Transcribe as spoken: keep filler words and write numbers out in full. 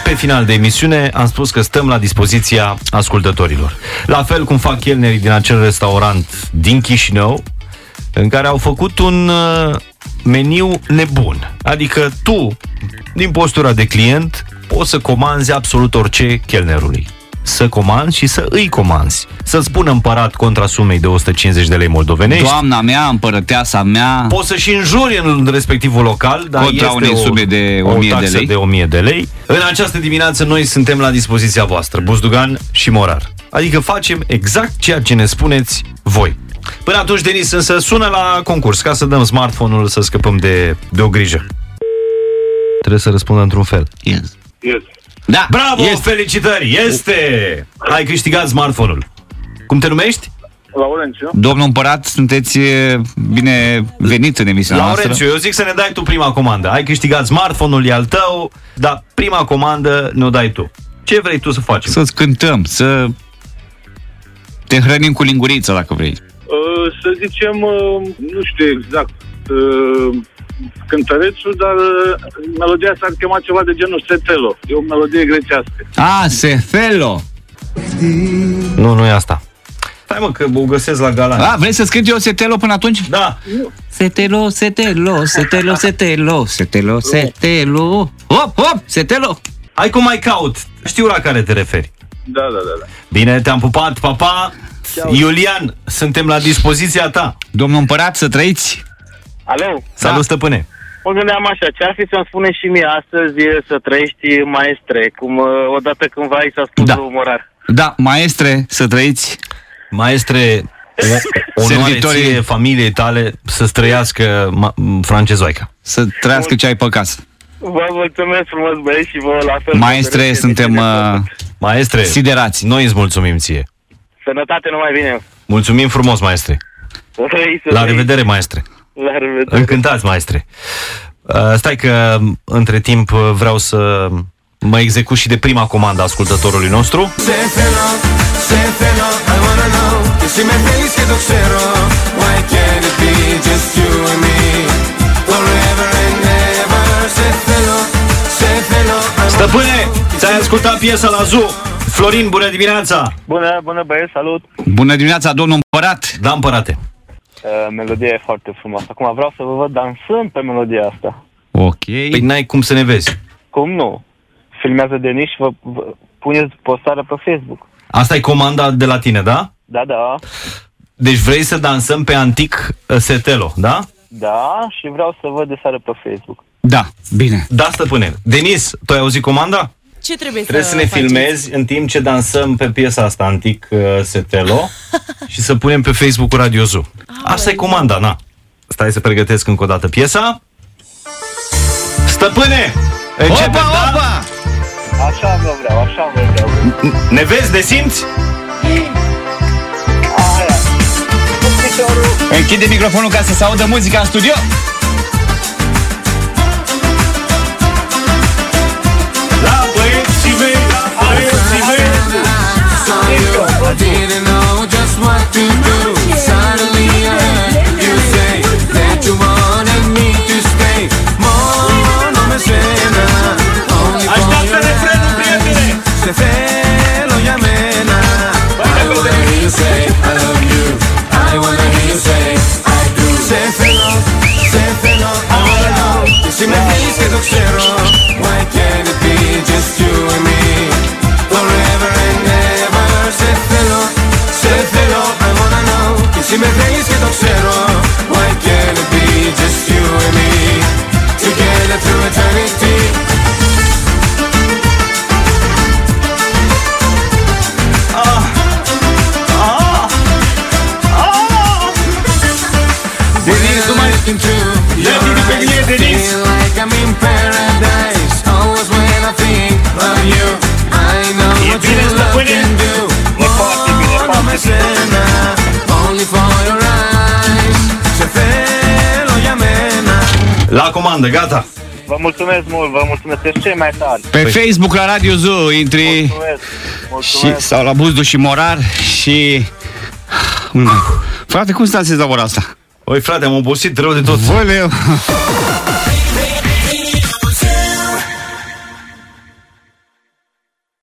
pe final de emisiune am spus că stăm la dispoziția ascultătorilor. La fel cum fac chelnerii din acel restaurant din Chișinău, în care au făcut un meniu nebun. Adică tu, din postura de client, poți să comanzi absolut orice chelnerului. Să comanzi și să îi comanzi. Să-ți spună împărat contra sumei de o sută cincizeci de lei moldovenești. Doamna mea, împărăteasa mea. Poți să-și înjuri în respectivul local, dar contra unei sume de o mie de lei. de o mie de lei. În această dimineață noi suntem la dispoziția voastră, Buzdugan și Morar. Adică facem exact ceea ce ne spuneți voi. Până atunci, Denis, însă sună la concurs ca să dăm smartphone-ul să scăpăm de, de o grijă. Trebuie să răspundă într-un fel. Yes. Yes. Da. Bravo, este. felicitări, este! Ai câștigat smartphone-ul. Cum te numești? Laurențiu. Domnul împărat, sunteți bine venit în emisiunea noastră. Laurențiu, eu zic să ne dai tu prima comandă. Ai câștigat smartphone-ul, e al tău, dar prima comandă ne-o dai tu. Ce vrei tu să facem? Să-ți cântăm, să te hrănim cu linguriță, dacă vrei. Uh, să zicem, uh, nu știu exact uh, cântărețul, dar uh, melodia s-ar chema ceva de genul Setelo. E o melodie grecească. Ah, Sefelo! Nu, nu e asta. Stai mă, că o găsesc la Galan. Ah, vrei să-ți cânt eu Setelo până atunci? Da. Setelo, Setelo, Setelo, Setelo, Setelo, Setelo. Hop, hop, Setelo! Hai cum mai caut. Știu la care te referi. Da, da, da, da. Bine, te-am pupat, pa, pa. Iulian, suntem la dispoziția ta. Domnul împărat, să trăiți. Alo? Salut, Da. stăpâne. Mă gândeam așa, ce-ar fi să-mi spune și mie astăzi e să trăiești maestre, cum uh, odată cândva i s-a spus Da. lui Morar. Da, maestre, să trăiți. Maestre, o, onoare Servitorii- ție, familiei tale, să-ți trăiască ma- francezoica. Să trăiască ce ai pe casă. Vă mulțumesc frumos, băieți, și vă la fel. Maestre, Vă suntem bine, uh, Maestre, siderați. noi îți mulțumim ție. Sănătate, numai bine. Mulțumim frumos, maestre. Să trăiți, să La trăiți. revedere, maestre. La revedere. Încântați, maestre. Uh, stai că, între timp, vreau să mă execut și de prima comandă a ascultătorului nostru. Stăpâne, ți-ai ascultat piesa la Zoo. Florin, bună dimineața! Bună, bună băieți, salut. Bună dimineața, domnul împărat. Da, împărate. Uh, melodia e foarte frumoasă. Acum vreau să vă văd dansând pe melodia asta. Ok. Păi n-ai cum să ne vezi. Cum nu? Filmează Denis și vă, vă puneți postarea pe Facebook. Asta e comanda de la tine, da? Da, da. Deci vrei să dansăm pe antic uh, Setelo, da? Da, și vreau să văd de seară pe Facebook. Da, bine. Da, stăpâne. Denis, tu ai auzit comanda? Ce trebuie, Trebuie să ne faceți? filmezi în timp ce dansăm pe piesa asta antic uh, Setelo și să punem pe Facebook-ul Radio Zoo. Asta e comanda, na. Stai să pregătesc încă o dată piesa. Stăpâne! Începem, Opa, da? opa! Așa vă vreau, așa vă vreau. Ne vezi, ne simți? Aia. Cu piciorul. Închide microfonul ca să se audă muzica în studio. La băieții mei, la băieții mei. I didn't know just what to do. Suddenly I heard you say that you wanted me to stay. More, no me suena. Only for Așteaptă your refrenul, prietene! Se felo y amena. I wanna hear you say I love you. I wanna hear you say I do. Se felo, se felo, all alone. Si me dices que no quiero, why can't it be just you and me? Forever and ever. Se felo, se felo, I wanna know. Si me dices que no quiero, why can't it be just you and me? Together through eternity. Denis, nu mai... Ia-te-te pe mine, Denis! Feel like I'm in paradise. Always when I think of you, I know E what bine, you love stăpâne! can do. foarte bine, Oh, no foarte me suena. Only for your eyes. Se felo y amena. La comandă, gata! Vă mulțumesc mult, vă mulțumesc, sunteți cei mai tari. Pe Facebook la Radio Zoo intri Mulțumesc, și, mulțumesc. sau la Buzdu și Morar și... Frate, cum stați la ora asta? Oi, frate, am obosit rău de tot. Voleu!